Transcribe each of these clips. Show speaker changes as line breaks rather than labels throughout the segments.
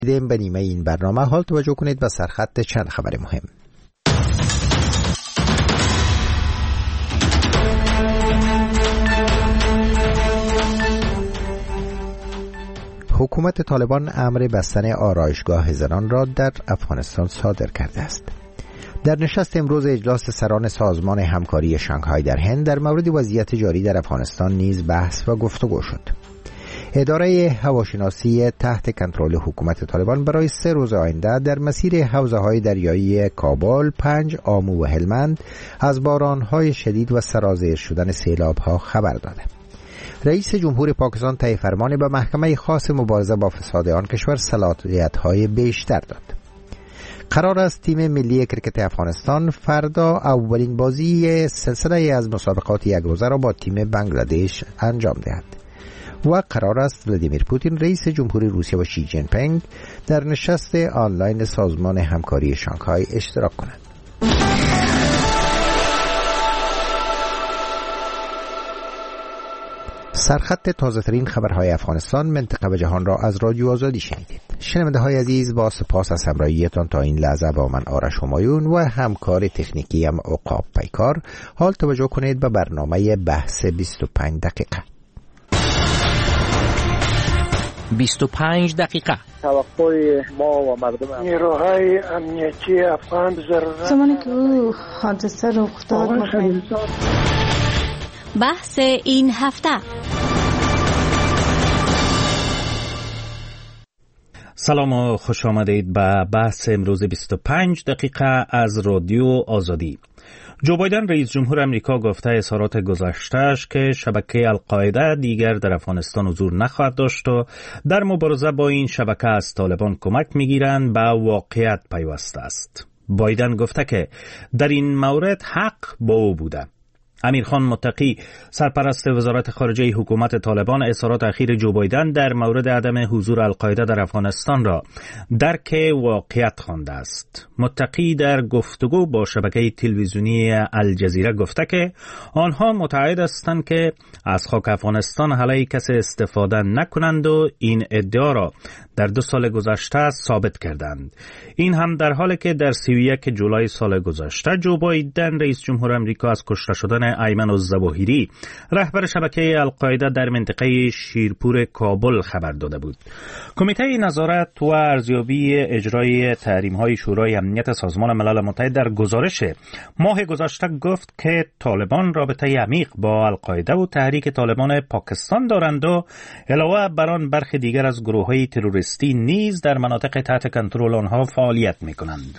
به نیمه این برنامه حال توجه کنید به سرخط چند خبر مهم. حکومت طالبان امر بستن آرایشگاه زنان را در افغانستان صادر کرده است. در نشست امروز اجلاس سران سازمان همکاری شانگهای در هند در مورد وضعیت جاری در افغانستان نیز بحث و گفتگو شد. اداره هواشناسی تحت کنترل حکومت طالبان برای 3 روز آینده در مسیر حوزه‌های دریایی کابل، پنج، آمو و هلمند از باران‌های شدید و سرازیر شدن سیلاب‌ها خبر داده. رئیس جمهور پاکستان طی فرمان به محکمه خاص مبارزه با فساد آن کشور صلاحیت‌های بیشتر داد. قرار است تیم ملی کرکت افغانستان فردا اولین بازی سلسله از مسابقات یک روزه را با تیم بنگلادش انجام دهد. و قرار است ولادیمیر پوتین رئیس جمهور روسیه و شی جین پینگ در نشست آنلاین سازمان همکاری شانگهای اشتراک کنند. سرخط تازه ترین خبرهای افغانستان، منطقه و جهان را از رادیو آزادی شنیدید. شنونده های عزیز، با سپاس از همراهیتان تا این لحظه با من آرش همایون و همکار تکنیکی هم عقاب پیکار. حال توجه کنید به برنامه بحث 25 دقیقه.
25 دقیقه.
توقع ما و مردم
نیروهای امنیتی افغان ضرورت
زمانی که او حادثه رخ داد
بحث این هفته.
سلام و خوش آمدید به بحث امروز 25 دقیقه از رادیو آزادی. جو بایدن رئیس جمهور امریکا گفته اظهارات گذشته‌اش که شبکه القاعده دیگر در افغانستان حضور نخواهد داشت و در مبارزه با این شبکه از طالبان کمک می‌گیرند به واقعیت پیوسته است. بایدن گفته که در این مورد حق با او بوده. امیرخان متقی سرپرست وزارت خارجه حکومت طالبان اظهارات اخیر جو بایدن در مورد عدم حضور القاعده در افغانستان را درک واقعیت خوانده است. متقی در گفتگو با شبکه تلویزیونی الجزیره گفته که آنها متعهد هستند که از خاک افغانستان علیه کسی استفاده نکنند و این ادعا را در 2 سال گذشته ثابت کردند. این هم در حالی که در 31 جولای سال گذشته جو بایدن رئیس جمهور امریکا از کشته شدن ایمن الظواهری رهبر شبکه القاعده در منطقه شیرپور کابل خبر داده بود. کمیته نظارت و ارزیابی اجرای تحریم‌های شورای امنیت سازمان ملل متحد در گزارش ماه گذشته گفت که طالبان رابطه عمیق با القاعده و تحریک طالبان پاکستان دارند و علاوه بر آن برخی دیگر از گروه‌های تروریستی نیز در مناطق تحت کنترل آنها فعالیت می‌کنند.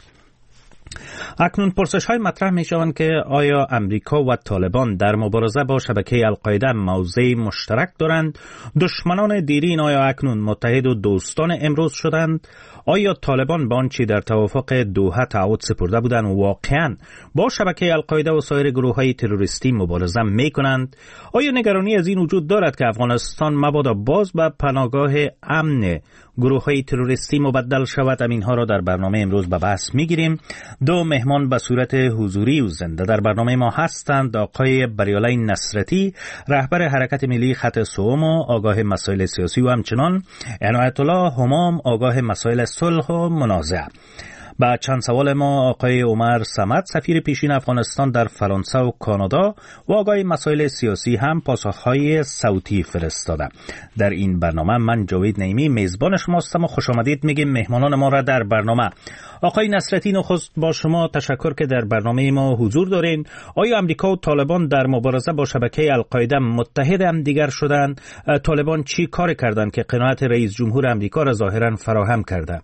اکنون پرسش‌های مطرح می‌شوند که آیا امریکا و طالبان در مبارزه با شبکه القاعده موضع مشترک دارند؟ دشمنان دیرین آیا اکنون متحد و دوستان امروز شدند؟ آیا طالبان با آنچه در توافق دوحه تعهد سپرده بودند واقعاً با شبکه القاعده و سایر گروه‌های تروریستی مبارزه می‌کنند؟ آیا نگرانی از این وجود دارد که افغانستان مبادا باز به پناهگاه امن گروه‌های تروریستی مبدل شود؟ اینها را در برنامه امروز به بحث می‌گیریم. 2 مهمان به صورت حضوری و زنده در برنامه ما هستند. آقای بریالای نصرتی رهبر حرکت ملی خط سوم و آگاه مسائل سیاسی و همچنان عنایت الله همام آگاه مسائل صلح و منازعه. با چند سوال ما آقای عمر صمد سفیر پیشین افغانستان در فرانسه و کانادا و آقای مسائل سیاسی هم پاسخهای صوتی فرستاده. در این برنامه من جاوید نعیمی میزبان شما هستم و خوش آمدید میگیم مهمانان ما را در برنامه. آقای نصرتی، نخست با شما تشکر که در برنامه ما حضور دارین. آیا امریکا و طالبان در مبارزه با شبکه القاعده متحد هم دیگر شدند؟ طالبان چی کار کردند که قناعت رئیس جمهور امریکا را ظاهرا فراهم کرده؟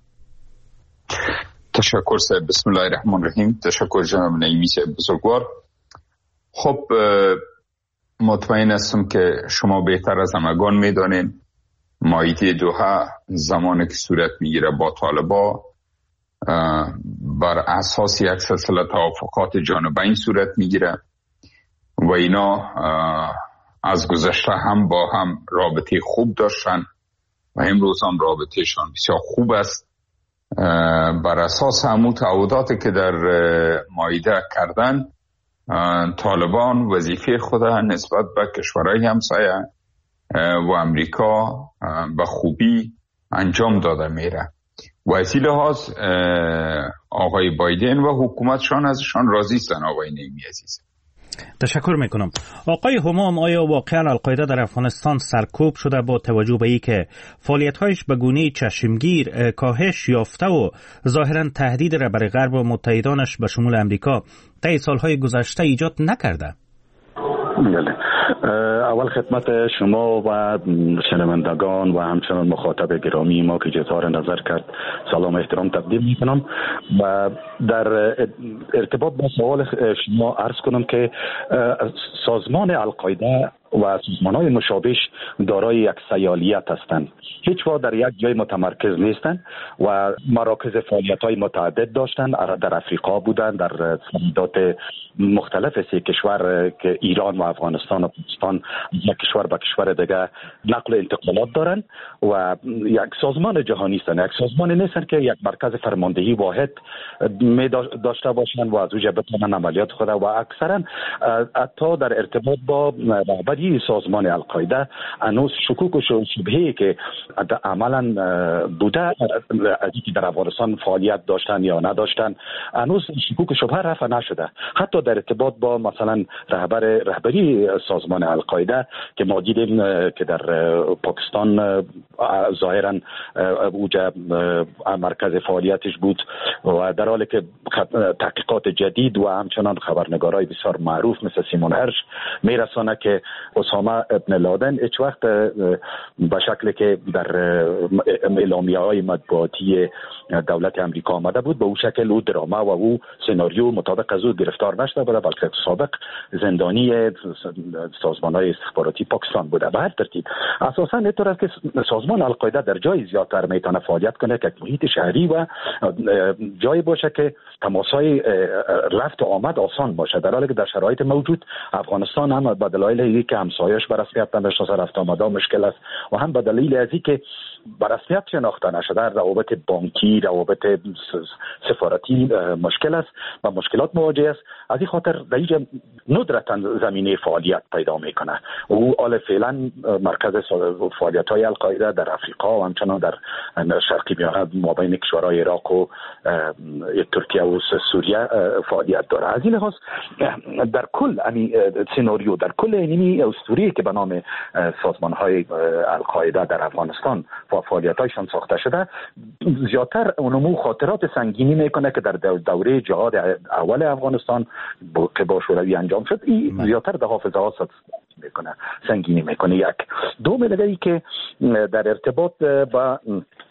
تشکر صاحب. بسم الله الرحمن الرحیم. تشکر جناب نعیمی صاحب بزرگوار. خب مطمئن هستم که شما بهتر از همگان میدانید مایده دوحه زمانی که صورت میگیره با طالبان بر اساس یک سلسله توافقات جانبین صورت میگیره و اینا از گذشته هم با هم رابطه خوب داشتن و امروز هم رابطهشان بسیار خوب است. بر اساس همون تعهداتی که در مائده کردن طالبان وظیفه خود نسبت به کشورهای همسایه و امریکا به خوبی انجام داده میره و از این لحاظ آقای بایدن و حکومتشان ازشان راضی هستند. آقای نعیمی عزیز،
تشکر میکنم. آقای همام، آیا واقعا القاعده در افغانستان سرکوب شده با توجه به اینکه فعالیت‌هایش به گونه چشمگیر کاهش یافته و ظاهرا تهدید را برای غرب و متحدانش به شمول امریکا طی سالهای گذشته ایجاد نکرده؟
بله، اول خدمت شما و شنوندگان و همچنان مخاطب گرامی ما که اظهار نظر کرد سلام و احترام تقدیم میکنم و در ارتباط با سوال شما عرض کنم که سازمان القاعده و سازمان‌های مشابهش دارای یک سیالیت هستند، هیچ وقت در یک جای متمرکز نیستند و مراکز فعالیت‌های متعدد داشتند. در افریقا بودند، در سرحدات مختلف سه کشور که ایران و افغانستان و پاکستان، یک کشور به کشور دیگه نقل انتقالات دارند و یک سازمان جهانی هستند. یک سازمان نیستند که یک مرکز فرماندهی واحد می داشته باشند و از اونجا بتوانند عملیات خود و اکثرا حتی در ارتباط با رهبری سازمان القاعده هنوز شکوک و شبهه‌ای که عملا بوده از اینکه در افغانستان فعالیت داشتن یا نداشتن، هنوز شکوک و شبهه رفع نشده. حتی در ارتباط با مثلا رهبری سازمان القاعده که ما دیدیم که در پاکستان ظاهرا اوجا مرکز فعالیتش بود و در حالی که تحقیقات جدید و همچنان خبرنگارای بسیار معروف مثل سیمون هرش میرسانه که اسامه ابن لادن هیچ وقت به شکلی که در اعلامیه‌های مطبوعاتی دولت امریکا آمده بود به او شکل او درامه و او سناریو مطابق از او گرفتار نشده بوده، بلکه سابق زندانی سازمان‌های استخباراتی پاکستان بوده. به هر ترتیب اساساً اینطور است که سازمان القاعده در جای زیادتر میتونه فعالیت کنه که محیط شهری و جایی باشه که تماس‌های رفت و آمد آسان باشه، در حالی که در شرایط موجود افغانستان هم به دلایل اینکه همسایه‌اش به رسمیت نمی‌شناسه رفت آمد مشکل است و هم به دلیل از اینکه به رسمیت شناخته نشده روابط بانکی، روابط سفارتی مشکل است و مشکلات مواجه است. از این خاطر در اینجا ندرتاً زمینه فعالیت پیدا میکنه. او حال فعلا مرکز فعالیت‌های القاعده در افریقا و همچنان در شرقی میانه مابین کشورهای عراق و ترکیه و سوریه فعالیت داره. از این لحاظ در کل سناریو در کل اینی اسطوری که به نام سازمان‌های القاعده در افغانستان و فعالیت‌هایشان ساخته شده زیادتر اونمو خاطرات سنگینی میکنه که در دوره جهاد اول افغانستان که با شوروی انجام شد، این زیادتر در حافظه ها میکنه، سنگینی میکنه. یک دوم دیگه ای که در ارتباط با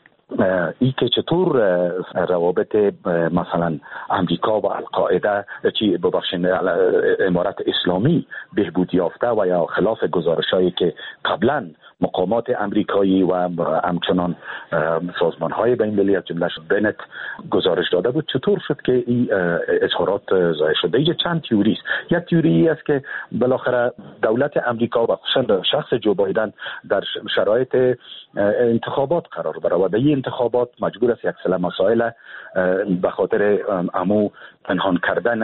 ای که چطور روابط مثلا امریکا و القاعده چی ببخشید امارت اسلامی بهبود یافته و یا خلاف گزارشایی که قبلا مقامات امریکایی و همچنان سازمان‌های بین‌المللی از جمله بنت گزارش داده بود، چطور شد که این اظهارات ظاهر شده؟ اینجا چند تئوری است. یک تئوری است که بالاخره دولت امریکا و خصوصا شخص جو بایدن در شرایط انتخابات قرار بره و در این انتخابات مجبور است یک سری مسائل به خاطر امو پنهان کردن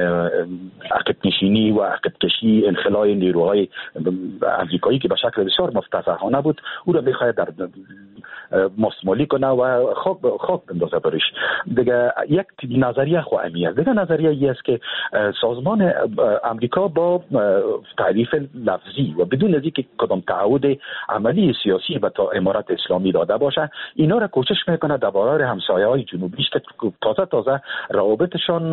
عقب نشینی و عقب کشی انخلاء نیروهای امریکایی که به شکل بسیار مفتضحانه بود او را بخواهد در مستمالی کنه و خاک بندازه برش. دیگه یک نظریه خواهمی است. دیگه نظریه ای است که سازمان امریکا با تعریف لفظی و بدون از اینکه کدام تعهد عملی سیاسی به امارت اسلامی داده باشه اینا را کوشش میکنه در برابر همسایه‌های جنوبیش که تازه روابطشان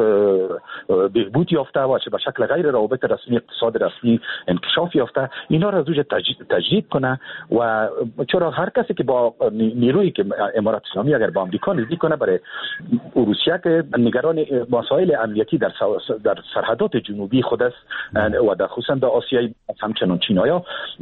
بهبود یافته و چه به شکل غیر روابط رسمی اقتصاد رسمی انکشاف یافته اینا را زوج تجدید کنه و چرا هر کسی که با نیرویی که امارت اسلامی اگر با امریکا نزدیک کنه برای روسیه که نگران مسائل امنیتی در سرحدات جنوبی خود است و در خصوصا در آسیای همچنان چینایا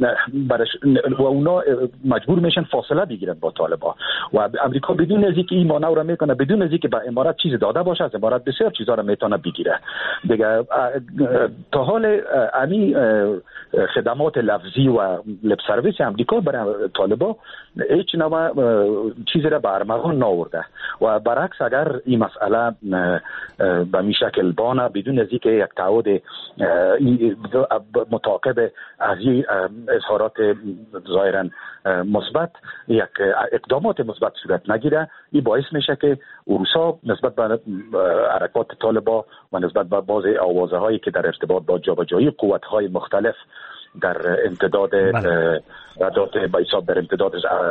و اونا مجبور میشن فاصله بگیرن با طالبان و امریکا بدون از اینکه این مانور را میکنه بدون از اینکه به امارات چیز داده باشه از امارات بسیار چیزا را میتونه بگیره. دیگه تا حال خدمات لفظی و لب سرویس امریکا برای طالبان هیچ نوع چیزی را به ارمغان نآورده و برعکس اگر این مسئله به می شکل بانه بدون از اینکه یک تعهد متعاقب از این اظهارات ظاهرا مثبت یک اقدامات مثبت صورت نگیره، این باعث میشه که اروسا نسبت به حرکات طالبان و نسبت به بعض آوازه هایی که در ارتباط با جابجایی قوت های مختلف در امتداد به حساب در امتداد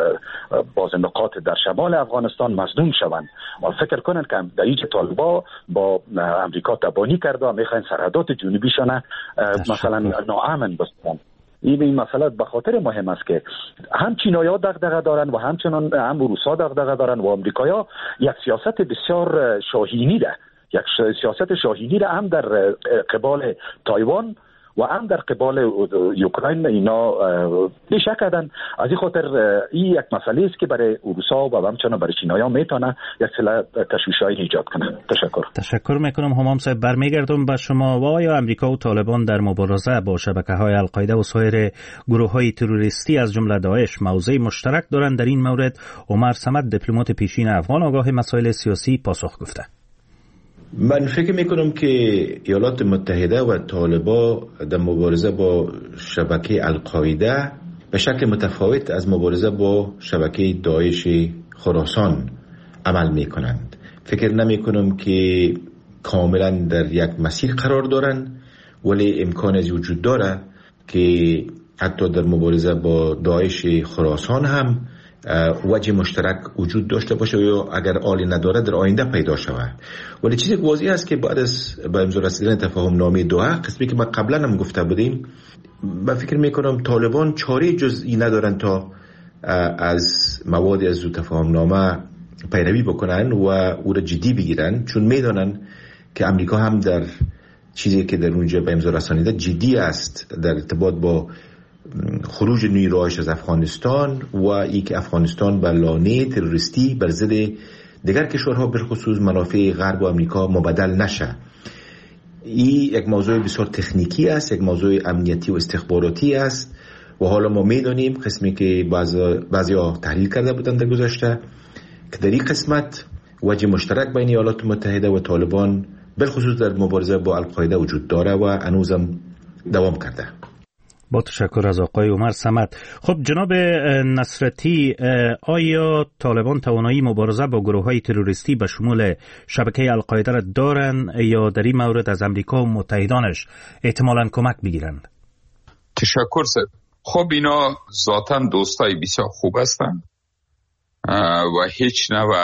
باز نقاط در شمال افغانستان مصدوم شوند و فکر کنند که در اینجا طالبان با امریکا تبانی کرده و میخواین سرحدات جنوبیشان مثلا ناامن بسازند. این مسئله به خاطر مهم است که هم چینایی‌ها دغدغه دارن و همچنان هم روس‌ها دغدغه دارن و آمریکایی‌ها یک سیاست بسیار شاهینی ده، یک سیاست شاهینی ده هم در قبال تایوان و هم در قبال اوکراین اینا بیشک کردن. از این خاطر این یک مسئله است که برای روس‌ها و همچنان برای چینایی‌ها میتونه یک سلسله تشویش‌های ایجاد کنه. تشکر
میکنم همام صاحب. برمیگردم به شما. و آیا امریکا و طالبان در مبارزه با شبکه‌های القاعده و سایر گروه‌های تروریستی از جمله داعش موضع مشترک دارند؟ در این مورد عمر صمد، دیپلمات پیشین افغان آگاه مسائل سیاسی، پاسخ گفته.
من فکر میکنم که ایالات متحده و طالبان در مبارزه با شبکه القاعده به شکل متفاوت از مبارزه با شبکه داعش خراسان عمل میکنند. فکر نمیکنم که کاملا در یک مسیر قرار دارن، ولی امکان از وجود داره که حتی در مبارزه با داعش خراسان هم وجه مشترک وجود داشته باشه یا اگر عالی نداره در آینده پیدا شود. ولی چیزی که واضح است که بعد از به امضا رسیدن تفاهم نامه دوحه، قسمی که ما قبلا هم گفته بودیم، من فکر میکنم طالبان چاره جزئی ندارن تا از مواد از تفاهم نامه پیروی بکنن و او را جدی بگیرن، چون میدانن که امریکا هم در چیزی که در اونجا به امضا رسانیده جدی است در ارتباط با خروج نیروهاش از افغانستان و ای که افغانستان به لانه تروریستی بر ضد دیگر کشورها به خصوص منافع غرب و امریکا مبدل نشه. این یک موضوع بسیار تکنیکی است، یک موضوع امنیتی و استخباراتی است و حالا ما میدانیم قسمی که بعضیا تحلیل کرده بودند در گذشته که در این قسمت وجه مشترک بین ایالات متحده و طالبان بالخصوص در مبارزه با القاعده وجود داره و هنوزم دوام کرده.
با تشکر از آقای عمر صمد. خب جناب نصرتی، آیا طالبان توانایی مبارزه با گروه‌های تروریستی به شمول شبکه القاعده را دارند یا در این مورد از امریکا و متحدانش احتمالاً کمک بگیرند؟
تشکر سر. خب اینا ذاتاً دوستای بسیار خوب هستند و هیچ نوع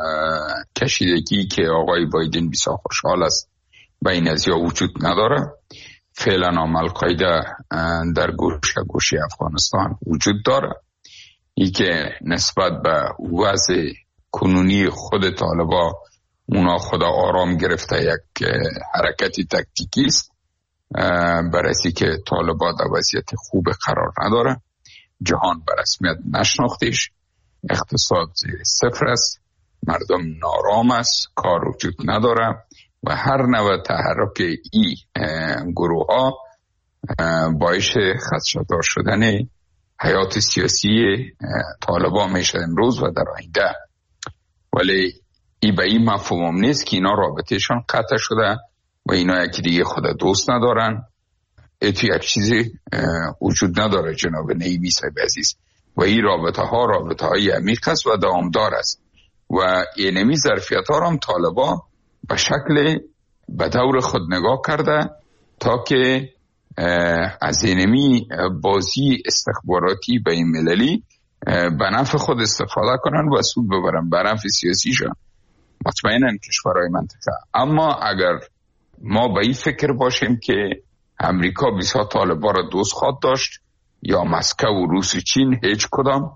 کشیدگی که آقای بایدن بسیار خوشحال است به این ازیا وجود نداره. فعلا هم القاعده در گوشه افغانستان وجود داره. ای که نسبت به وضع کنونی خود طالبان اونا خدا آرام گرفته یک حرکتی تکتیکی است برای که طالبان در وضعیت خوب قرار نداره. جهان به رسمیت نشناختیش، اقتصاد زیر صفر است، مردم نارام است، کار وجود نداره و هر نوع تحرک ای گروه ها باعث خدشه‌دار شدن حیات سیاسی طالبان میشه امروز و در آینده. ولی ای به این مفهوم نیست که اینا رابطهشان قطع شده و اینا یکی دیگه خود دوست ندارن. ایتو یک چیزی وجود نداره جناب نعیمی صاحب عزیز و این رابطه های عمیق است و دوامدار است و اینمی ظرفیت ها را هم طالبان به شکل به دور خود نگاه کرده تا که از اینمی بازی استخباراتی بین المللی به نفع خود استفاده کنن و سود ببرن به نفع سیاسیشان مطمئناً کشورهای منطقه. اما اگر ما به این فکر باشیم که امریکا بسیار طالبان را دوست خواهد داشت یا مسکو و روس و چین هیچ کدام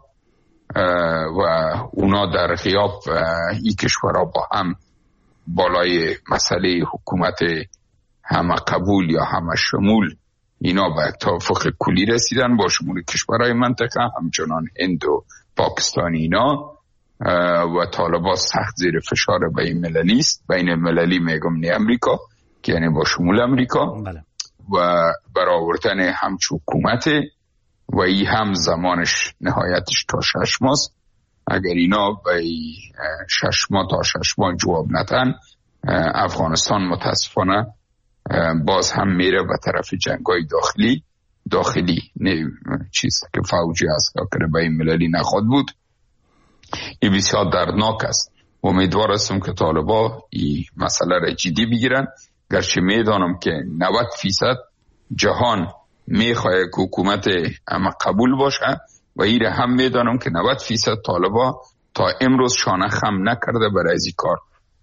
و اونا در غیاب این کشورها با هم بالای مسئله حکومت همه قبول یا همه شمول اینا به یک توافق کلی رسیدن با شمول کشورهای منطقه همچنان هند و پاکستان اینا و طالبان سخت زیر فشار بین المللی است. بین المللی میگم نه امریکا که یعنی با شمول امریکا و برآوردن همچون حکومت و این هم زمانش نهایتش تا 6 ماه. اگر اینا به 6 ماه تا 6 ماه جواب ندن، افغانستان متاسفانه باز هم میره به طرف جنگای داخلی نه چیز که فوجی است که به این مللی نخواد بود. این بسیار دردناک است. امیدوار هستم که طالبا این مسئله را جدی بگیرن، گرچه میدانم که 90% جهان میخواه که حکومت اما قبول باشه و این هم میدانم که 90% طالبا تا امروز شانه خم نکرده برای این کار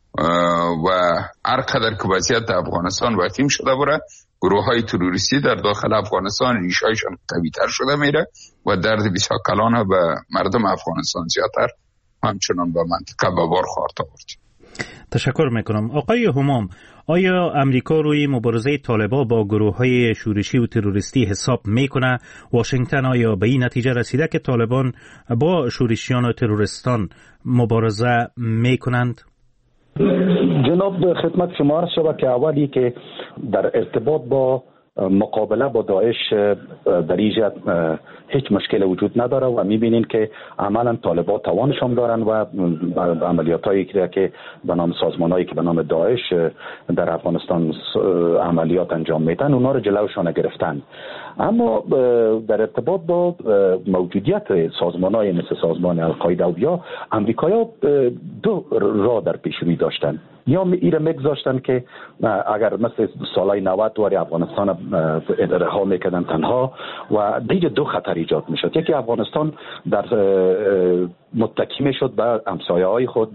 و هر قدر که وضعیت افغانستان وخیم شده بره، گروه های تروریستی در داخل افغانستان ریشهایشان قوی تر شده میره و درد بسیار کلان به مردم افغانستان زیادتر همچنان به منطقه به بار خواهد آورد.
تشکر میکنم. آقای همام، آیا امریکا روی مبارزه طالبان با گروه های شورشی و تروریستی حساب میکنه؟ واشنگتن آیا به این نتیجه رسیده که طالبان با شورشیان و تروریستان مبارزه میکنند؟
جناب خدمت شما عرض شود که اولی که در ارتباط با مقابله با داعش در اینجا هیچ مشکل وجود نداره و میبینین که عملا طالبان توانشان دارن و عملیاتایی که به نام سازمانایی که به نام داعش در افغانستان عملیات انجام میدن اونا رو جلوشان گرفتن. اما در ارتباط با موجودیت سازمانایی مثل سازمان القاعده و یا امریکایی‌ها دو راه در پیش روی داشتن. یا ایره میگذاشتن که اگر مثل سالهای 90 واری افغانستان رها میکردن تنها و دیگه دو خطر ایجاد میشد. یکی افغانستان در متکی میشد به همسایه‌های خود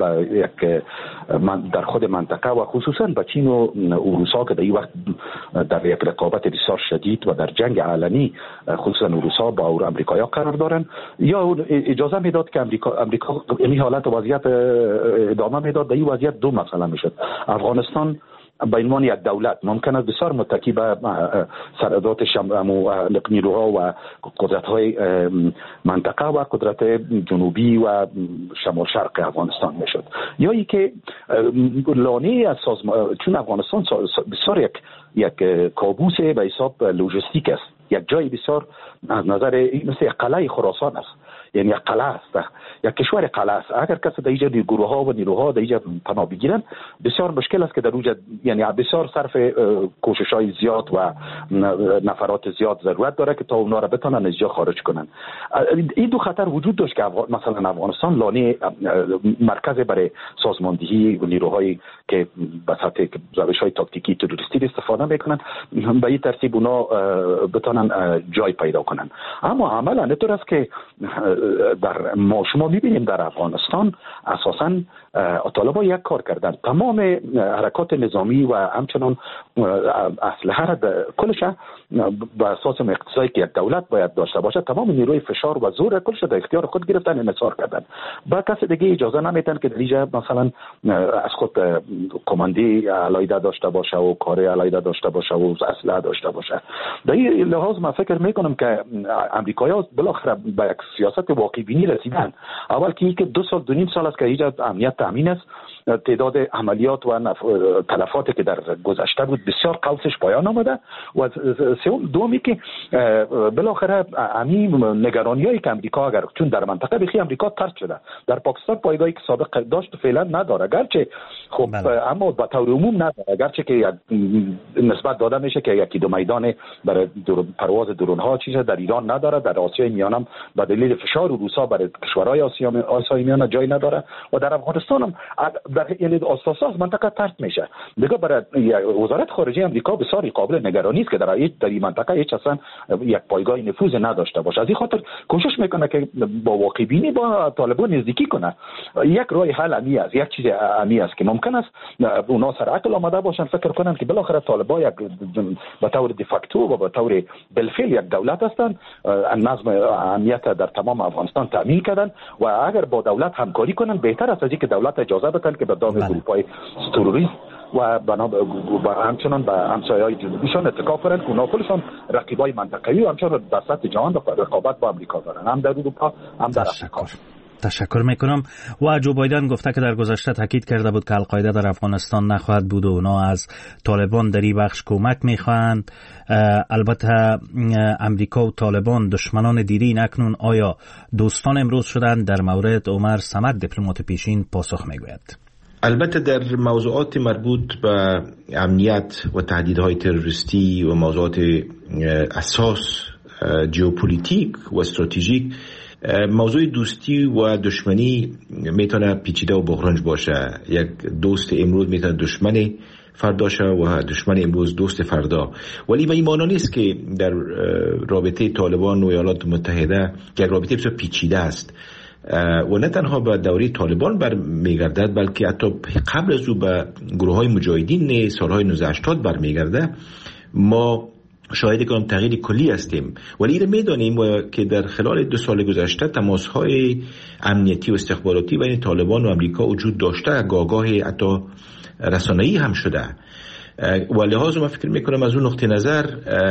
در خود منطقه و خصوصا به چین و روسا که در این وقت در یک رقابت بسیار شدید و در جنگ علنی خصوصا روسا با امریکایی‌ها قرار دارن، یا اجازه میداد که امریکا این حالت وضعیت ادامه میداد. در این وضعیت دو مسئله میشد. افغانستان به عنوان یک دولت ممکن است بسیار متکی به سرحدات نیروها و قدرت‌های منطقه و قدرت جنوبی و شمال شرق افغانستان میشد، یا ای که لانه از چون افغانستان بسیار یک کابوس به حساب لوجستیک است، یک جای بسیار از نظر مثل قلعه خراسان است، یعنی یک قلعه است، یک کشور قلعه است. اگر کسی در اینجا گروه‌ها و نیروها در اینجا پناه بگیرن بسیار مشکل است که در اونجا یعنی بسیار صرف کوشش‌های زیاد و نفرات زیاد ضرورت داره که تا اونا را بتونن از اینجا خارج کنن. این دو خطر وجود داشت که مثلا افغانستان لانه مرکز برای سازماندهی و نیروهایی که به سطح روش‌های تاکتیکی تروریستی استفاده میکنن به این ترتیب اونا بتونن جای پیدا کنن. اما عملا اینطور است که در شما میبینیم در افغانستان اساساً طالبان یک کار کردن، تمام حرکات نظامی و همچنان اسلحه را کلش به اساس اقتضایی که یک دولت باید داشته باشه، تمام نیروی فشار و زور کلش در اختیار خود گرفتن، انحصار کردن. با کسی دیگه اجازه نمیدن که در اینجا مثلا از خود کماندی علیحده داشته باشه و کار علیحده داشته باشه و اسلحه داشته باشه. در این لحاظ من فکر میکنم که امریکایی‌ها بالاخره به یک سیاست واقعی بینی رسیدن. اول که 2.5 سال است که اینجا امنیت تامین است، تعداد عملیات و تلفاتی که در گذشته بود بسیار قوسش پایان آمده و دومی که بالاخره همین نگرانیایی که امریکا اگر چون در منطقه بخی امریکا طرد شده، در پاکستان پایگاهی که سابق داشت فعلا نداره، گرچه خب اما به طور عموم نداره، گرچه که نسبت داده میشه که یکی دو میدان برای پرواز درون ها چیزی در ایران نداره، در آسیای میانم به دلیل فشار روسا برای کشورهای آسیای میانه جای نداره و در افغانستان هم در یعنی اساساس منطقه طرد میشه. دیگه برای وزارت خارجه امریکا بسیار قابل نگرانی است که در این منطقه هیچ اصلا یک پایگاه نفوذ نداشته باشه. از این خاطر کوشش میکنه که با واقع بینی با طالبان نزدیکی کنه. یک راه حل امی است، یک چیز امی است که ممکن است اونا سر عقل آمده باشن فکر کنن که بالاخره طالبان یک به طور دیفاکتو و به طور بالفعل یک دولت هستند، نظم امنیت در تمام افغانستان تامین کردن و اگر با دولت همکاری کنن بهتر است از اینکه دولت اجازه بدن که به دام گروه‌های تروریست و همچنان به همسایه‌های جنوبیشان اتکا کنند که اونا خودشان رقیبای منطقه‌ای و همچنان در سطح جهان رقابت با امریکا دارن، هم در اروپا هم در افریقا.
تشکر میکنم. و جو بایدن گفته که در گذشته تاکید کرده بود که القاعده در افغانستان نخواهد بود و اونا از طالبان در این بخش کمک میخواهند. البته امریکا و طالبان دشمنان دیرین، اکنون آیا دوستان امروز شدند؟ در مورد عمر صمد دیپلمات پیشین پاسخ میگوید.
البته در موضوعات مربوط به امنیت و تهدیدهای تروریستی و موضوعات اساس ژئوپلیتیک و استراتژیک، موضوع دوستی و دشمنی میتونه پیچیده و بحرانج باشه. یک دوست امروز میتونه دشمن فردا شه و دشمن امروز دوست فردا. ولی به این معنی نیست که در رابطه طالبان و ایالات متحده که رابطه بسیار پیچیده است و نه تنها به دوره طالبان برمیگردد، بلکه حتی قبل از او به گروه های مجاهدین سالهای 1980 برمیگرده. ما شاهد کنم تغییر کلی هستیم، ولی اینو میدانیم که در خلال 2 سال گذشته تماس‌های امنیتی و استخباراتی بین طالبان و امریکا وجود داشته، گاهگاه حتی رسانه‌ای هم شده. و لحاظ من فکر میکنم از اون نقطه نظر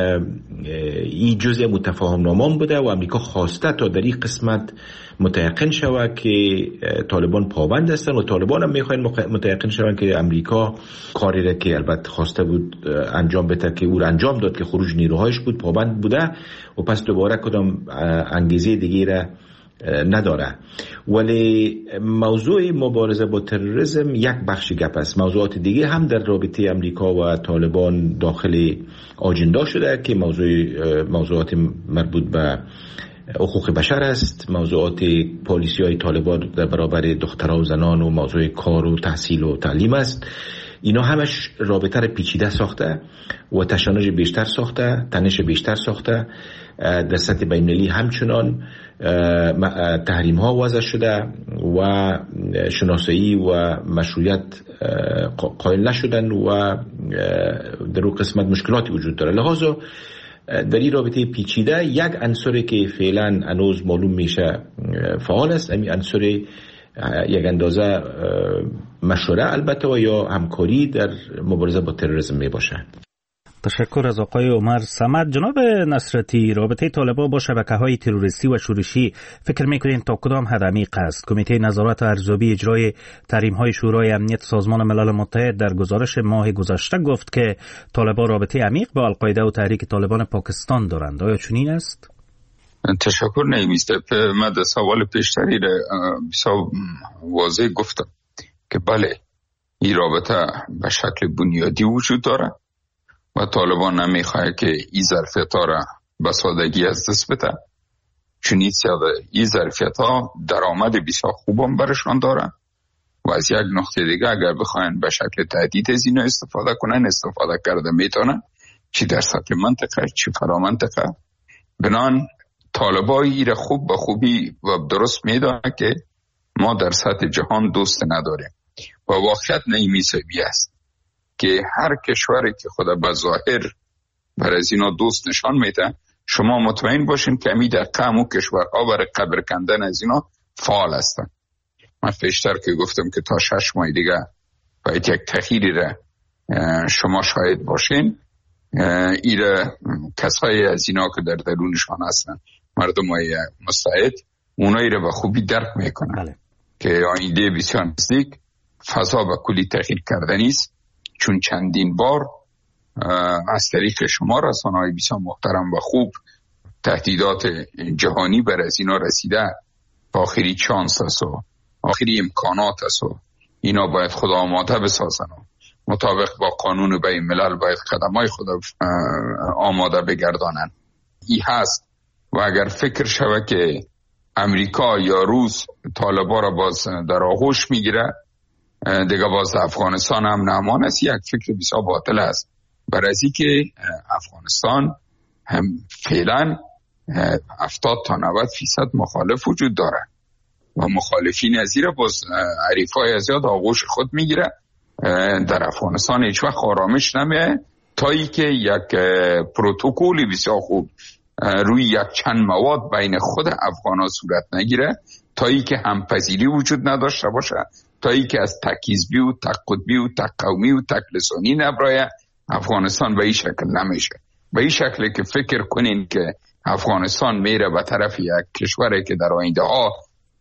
این جزء متفاهم نامان بوده و امریکا خواسته تا در این قسمت متيقن شود که طالبان پابند هستن و طالبان هم میخواین متيقن شون که امریکا کاری را که البته خواسته بود انجام بده که او انجام داد که خروج نیروهایش بود پابند بوده و پس دوباره کدام انگیزه دیگه را نداره. ولی موضوع مبارزه با تروریسم یک بخش گپ است. موضوعات دیگه هم در رابطه امریکا و طالبان داخل آجندا شده که موضوعات مربوط به حقوق بشر است، موضوعات پالیسی های طالبان در برابر دخترها و زنان و موضوع کار و تحصیل و تعلیم است. اینا همش رابطه را پیچیده ساخته و تشنج بیشتر ساخته، تنش بیشتر ساخته. در سطح بین‌المللی همچنان تحریم ها وضع شده و شناسایی و مشروعیت قائل نشدن و در اون قسمت مشکلاتی وجود داره. لحاظا در این رابطه پیچیده یک عنصری که فعلا هنوز معلوم میشه فعال است، همین عنصر یک اندازه مشوره البته و یا همکاری در مبارزه با تروریسم می باشه.
تشکر از آقای عمر صمد. جناب نصرتی، رابطه طالبان با شبکه‌های تروریستی و شورشی فکر می‌کنین تا کدام حد عمیق است؟ کمیته نظارت و ارزیابی اجرای تحریم‌های شورای امنیت سازمان ملل متحد در گزارش ماه گذشته گفت که طالبان رابطه عمیق با القاعده و تحریک طالبان پاکستان دارند. آیا چنین است؟
تشکر نمیست. من در سوال پیشتری بسیار واضح گفتم که بله این رابطه به شکل بنیادی وجود داره و طالبان نمیخواه که این ظرفیت ها را به سادگی از دست بده، چون این ظرفیت ها درآمد بسیار خوب هم برشان داره و از یک نقطه دیگه اگر بخواین به شکل تهدید از اینا استفاده کنن استفاده کرده میتونن، چی در سطح منطقه چی فرا منطقه. بنان طالبان ایره خوب به خوبی و درست میدونه که ما در سطح جهان دوست نداریم و واقعیت نیمیسبی است که هر کشوری که خود به ظاهر بر از اینا دوست نشان میده، شما مطمئن باشین که امی در قم و کشورها برای قبر کندن از اینا فعال هستن. من پیشتر که گفتم که تا 6 ماه دیگه باید یک تغییری را شما شاهد باشین. ایره کسایی از اینا که در درونشان هستن، مردم های مستعد، اونایی را به خوبی درک میکنن
بله.
که آینده بسیار نزدیک فضا به کلی تغییر کردنی است، چون چندین بار از طریق شما رسانه‌های بسیار محترم و خوب تهدیدات جهانی بر از اینا رسیده. آخری چانس است و آخری امکانات است و اینا باید خود آماده بسازن و مطابق با قانون بین الملل باید قدمای خود آماده بگردانن. این هست و اگر فکر شود که امریکا یا روس طالبان را باز در آغوش میگیره، دیگه باز افغانستان هم نمان است، یک فکر بسیار باطل است. برای از که افغانستان هم فعلا 70 تا 90% مخالف وجود داره و مخالفین از این باز عریفای از یاد آغوش خود میگیره. در افغانستان هیچ وقت آرامش نمیه تا ای که یک پروتکلی بسیار خوب روی یک چند مواد بین خود افغانا صورت نگیره، تا ای که همپذیری وجود نداشته باشه، تا ای که از تک حزبی و تک قطبی و تک قومی و تک لسانی نبرایه. افغانستان به این شکل نمیشه. به این شکل که فکر کنین که افغانستان میره به طرف یک کشوری که در آینده ها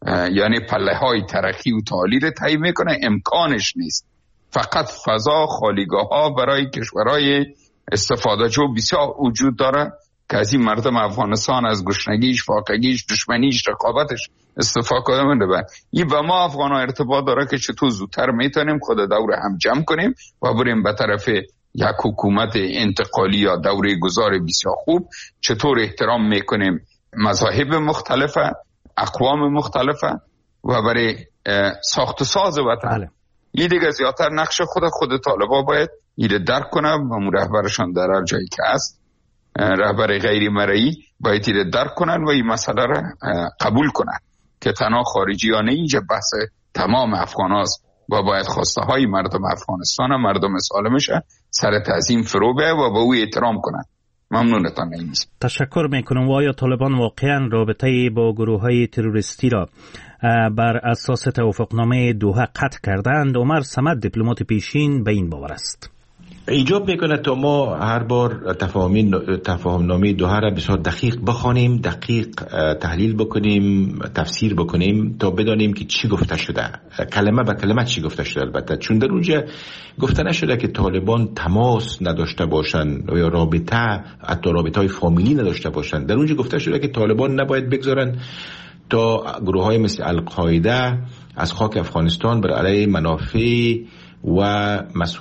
یعنی پله های ترقی و تعالی رو تعیین میکنه، امکانش نیست. فقط فضا خالیگاه ها برای کشورهای استفاده جو بسیار وجود داره که از این مردم افغانستان از گشنگیش، فاقگیش، دشمنیش، رقابتش استفاده منده. این به ما افغان ها ارتباط داره که چطور زودتر میتونیم خود دور هم جمع کنیم و بریم به طرف یک حکومت انتقالی یا دوره گذار بسیار خوب. چطور احترام میکنیم مذاهب مختلفه، اقوام مختلفه و برای ساخت و ساز وطن. این دیگه زیادتر نقش خود طالبا باید این درک کنه و رهبرشان در هر جایی که هست، رهبر غیر مرئی باید این درک کنن و این مسئله را قبول کنن که تنها خارجیانه اینجا بحث تمام افغان هاست و باید خواسته های مردم افغانستان و مردم سالمش سر تعظیم فرو به و به او احترام کنن. ممنونتان نیست.
تشکر میکنم. و آیا طالبان واقعا رابطه با گروه های تروریستی را بر اساس توافقنامه دوحه قطع کردند؟ عمر صمد دیپلمات پیشین به این باور است.
ایجاب میکنه تا ما هر بار تفاهمنامه دوحه را بسیار دقیق بخوانیم، دقیق تحلیل بکنیم، تفسیر بکنیم تا بدانیم که چی گفته شده، کلمه به کلمه چی گفته شده. البته چون در اونجا گفته نشده که طالبان تماس نداشته باشن یا حتی رابطه های فامیلی نداشته باشن. در اونجا گفته شده که طالبان نباید بگذارن تا گروه های مثل القاعده از خاک افغانستان بر علیه منافع و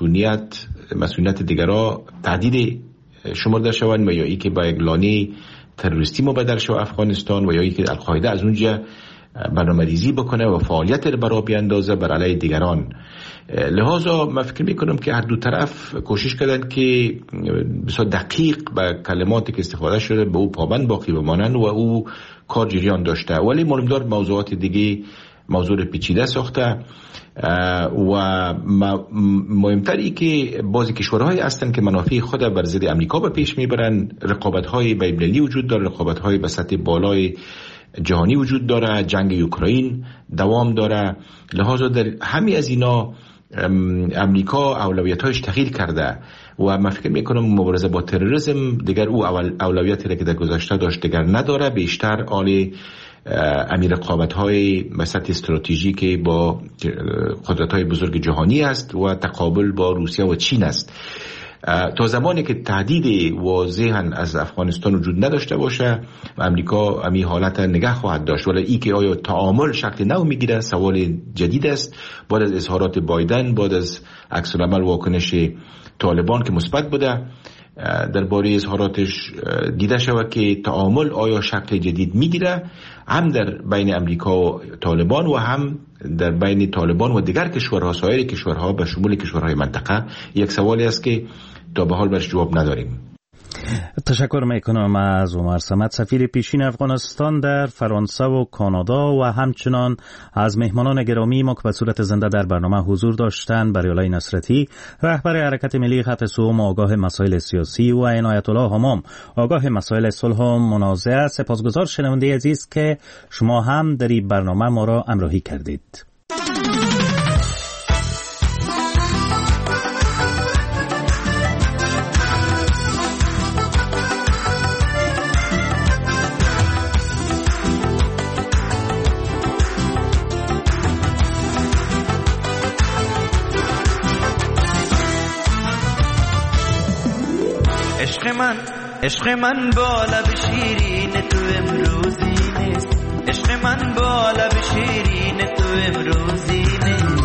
مسئولیت دیگرها تهدید شمرده شوند و یا ای که با یک لانه تروریستی مبدل شود افغانستان و یا ای که القاعده از اونجا برنامه‌ریزی بکنه و فعالیت رو برای بیاندازه بر علیه دیگران. لحاظا من فکر میکنم که هر دو طرف کوشش کردن که بسیار دقیق به کلماتی که استفاده شده به او پابند باقی بمانند و او کار جریان داشته، ولی معلومدار موضوعات دیگه موضوع پیچیده ساخته و مهمتری که بعضی کشورهای هستند که منافع خود بر ضد امریکا به پیش میبرن. رقابت‌های بین‌المللی وجود داره، رقابت‌های به سطح بالای جهانی وجود داره، جنگ اوکراین دوام داره. لحاظا در همه از اینا امریکا اولویت‌هاش تغییر کرده و من فکر میکنم مبارزه با تروریسم دیگر او اولویتی را که در گذشته داشت دیگر نداره، بیشتر آل رقابت‌های به سطح استراتژیک با قدرت‌های بزرگ جهانی است و تقابل با روسیه و چین است. تا زمانی که تهدید واضحاً از افغانستان وجود نداشته باشه و امریکا امی حالت نگه خواهد داشت. ولی ای که آیا تعامل شکل نو میگیره سوال جدید است. بعد از اظهارات بایدن، بعد از عکس العمل واکنش طالبان که مثبت بوده درباره اظهاراتش، دیده شود که تعامل آیا شکل جدید میگیره هم در بین امریکا و طالبان و هم در بین طالبان و دیگر کشورها، سایر کشورها به شمول کشورهای منطقه. یک سوالی است که تا به حال برش جواب نداریم.
تشکر میکنم از عمر صمد، سفیر پیشین افغانستان در فرانسه و کانادا و همچنان از مهمانان گرامی ما که به صورت زنده در برنامه حضور داشتند بریالای نصرتی رهبر حرکت ملی خط سوم آگاه مسائل سیاسی و عنایت الله همام آگاه مسائل صلح و منازعه. سپاسگزار شنونده عزیز که شما هم در این برنامه ما را همراهی کردید.
عشق من با لب شیرین تو امروزی نیست، عشق من با لب شیرین تو امروزی نیست.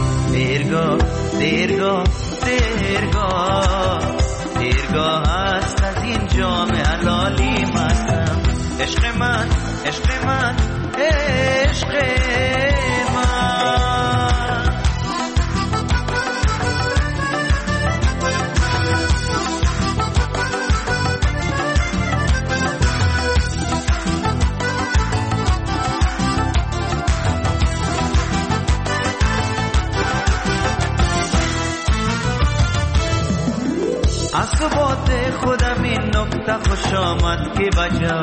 دیرگاه هست از این جام حلالی مستم. عشق من عصبات خودم این نکته خوش آمد که بجا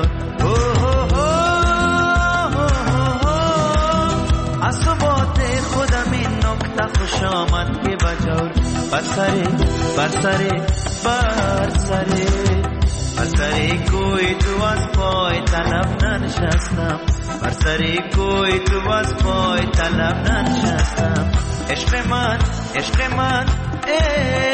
عصبات خودم این نکته خوش آمد که بجا بر سر بر سر کوی تو از پای طلب ننشستم بر سر کوی تو از پای طلب ننشستم عشق من